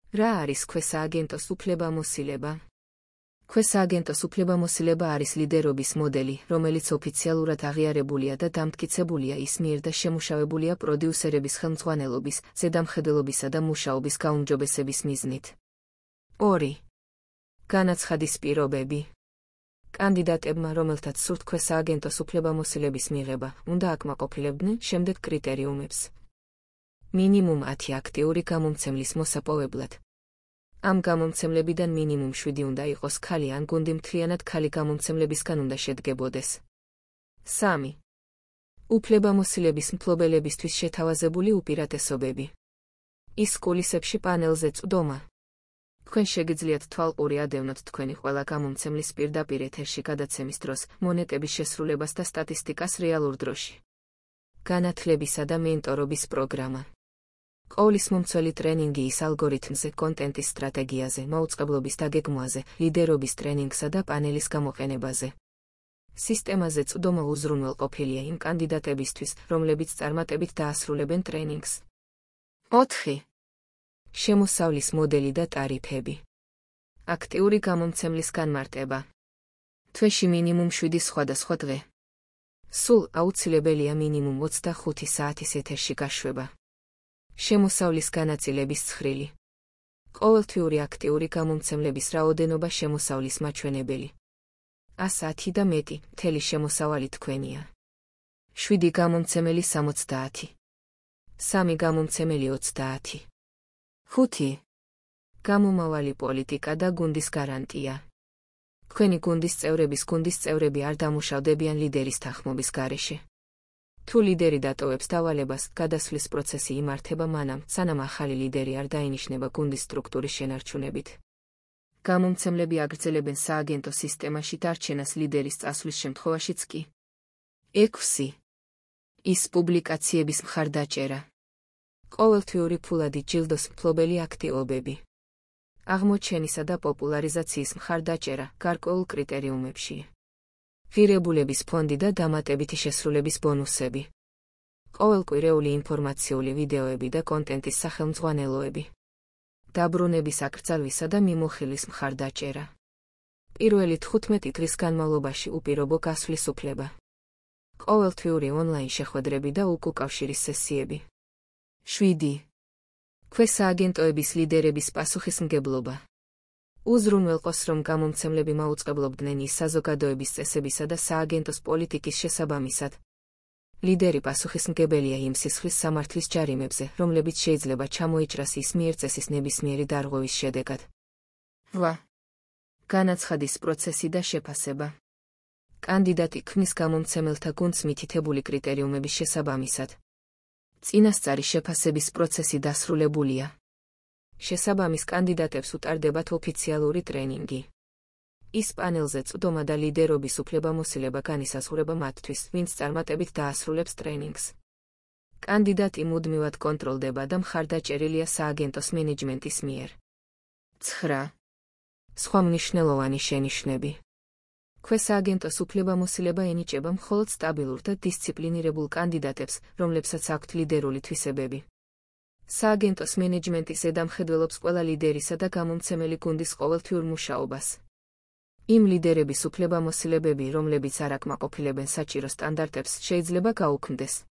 რა არის ქვესააგენტოს უფლებამოსილება? ქვესააგენტოს უფლებამოსილება არის ლიდერობის მოდელი, რომელიც ოფიციალურად აღიარებულია და დამტკიცებულია ის მიერ და შემუშავებულია პროდიუსერების ხელმძღვანელობის, ზედამხედველობისა და მუშაობის გაუმჯობესების მიზნით. 2. განაცხადის პირობები. კანდიდატებმა, რომელთაც სურთ ქვესააგენტოს უფლებამოსილების მიღება, უნდა აკმაყოფილებდნენ შემდეგ კრიტერიუმებს. მინიმუმ 10 აქტიური გამომცემლის მოსაპოვებლად. ამ გამომცემლებიდან მინიმუმ 7 უნდა იყოს ქალი ან გუნდი მთლიანად ქალი გამომცემლებისგან უნდა შედგებოდეს. 3. უფლებამოსილების მფლობელებისთვის შეთავაზებული უპირატესობები. ის კულისებში პანელზე წვდომა. თქვენ შეგიძლიათ თვალყური ადევნოთ თქვენი ყველა გამომცემლის პირდაპირ ეთერში გადაცემის დროს, მონეტების შესრულებას და სტატისტიკას რეალურ დროში. განათლებისა და მენტორობის პროგრამა. ყოვლისმომცველი ტრენინგი ის ალგორითმზე, კონტენტის სტრატეგიაზე, მაუწყებლობის დაგეგმვაზე, ლიდერობის ტრენინგსა და პანელის გამოყენებაზე. სისტემაზე წვდომა უზრუნველყოფილია იმ კანდიდატებისთვის, რომლებიც წარმატებით დაასრულებენ ტრენინგს. 4. შემოსავლის მოდელი და ტარიფები. აქტიური გამომცემლის განმარტება. თვეში მინიმუმ 7 სხვადასხვა დღე. სულ აუცილებელია მინიმუმ 25 საათის ეთერში გაშვება. შემოსავლის განაწილების ცხრილი. ყოველთვიური აქტიური გამომცემლების რაოდენობა შემოსავლის მაჩვენებელი. 110 და მეტი, მთელი შემოსავალი თქვენია. 7 გამომცემელი 70. 3 გამომცემელი 30. 5. გამომავალი პოლიტიკა და გუნდის გარანტია. თქვენი გუნდის წევრები არ დამუშავდებიან ლიდერის თანხმობის გარეშე. თუ ლიდერი დატოვებს დავალებას, გადასვლის პროცესი იმართება მანამ, სანამ ახალი ლიდერი არ დაინიშნება გუნდის სტრუქტურის შენარჩუნებით. გამომცემლები აგრძელებენ სააგენტო სისტემაში დარჩენას ლიდერის წასვლის შემთხვევაშიც კი. 6. ის პუბლიკაციების მხარდაჭერა. ყოველთვიური ფულადი ჯილდოს მფლობელი აქტივობები. აღმოჩენისა და პოპულარიზაციის მხარდაჭერა გარკვეულ კრიტერიუმებში. ღირებულების ფონდი და დამატებითი შესრულების ბონუსები. ყოველკვირეული ინფორმაციული ვიდეოები და კონტენტის სახელმძღვანელოები. დაბრუნების აკრძალვისა და მიმოხილვის მხარდაჭერა. პირველი 15 დღის განმავლობაში უპირობო გასვლის უფლება. ყოველთვიური ონლაინ შეხვედრები და უკავშირის სესიები. 7. ქვესააგენტოების ლიდერების პასუხისმგებლობა. უზრუნველყოს, რომ გამომცემლები მაუწყებლობდნენ ის საზოგადოების წესებისა და სააგენტოს პოლიტიკის შესაბამისად. ლიდერი პასუხისმგებელია იმ სისხლის სამართლის ჯარიმებზე, რომლებიც შეიძლება ჩამოიჭრას ის მიერ წესის ნებისმიერი დარღვევის შედეგად. 8. განაცხადის პროცესი და შეფასება. კანდიდატი ქმნის გამომცემელთა გუნდს მითითებული კრიტერიუმების შესაბამისად. წინასწარი შეფასების პროცესი დასრულებულია. შესაბამის კანდიდატებს უტარდებათ ოფიციალური ტრენინგი. ის პანელზე წვდომა და ლიდერობის უფლებამოსილება განისაზღვრება მათთვის, ვინც წარმატებით დაასრულებს ტრენინგს. კანდიდატი მუდმივად კონტროლდება და მხარდაჭერილია სააგენტოს მენეჯმენტის მიერ. 9. სხვა მნიშვნელოვანი შენიშვნები. ქვესააგენტოს უფლებამოსილება ენიჭება მხოლოდ სტაბილურ და დისციპლინირებულ კანდიდატებს, რომლებსაც აქვთ ლიდერული თვისებები. სააგენტოს მენეჯმენტი ზედამხედველობს ყველა ლიდერისა და გამომცემელი გუნდის ყოველთვიურ მუშაობას. იმ ლიდერების უფლებამოსილებები, რომლებიც არ აკმაყოფილებენ საჭირო სტანდარტებს, შეიძლება გაუქმდეს.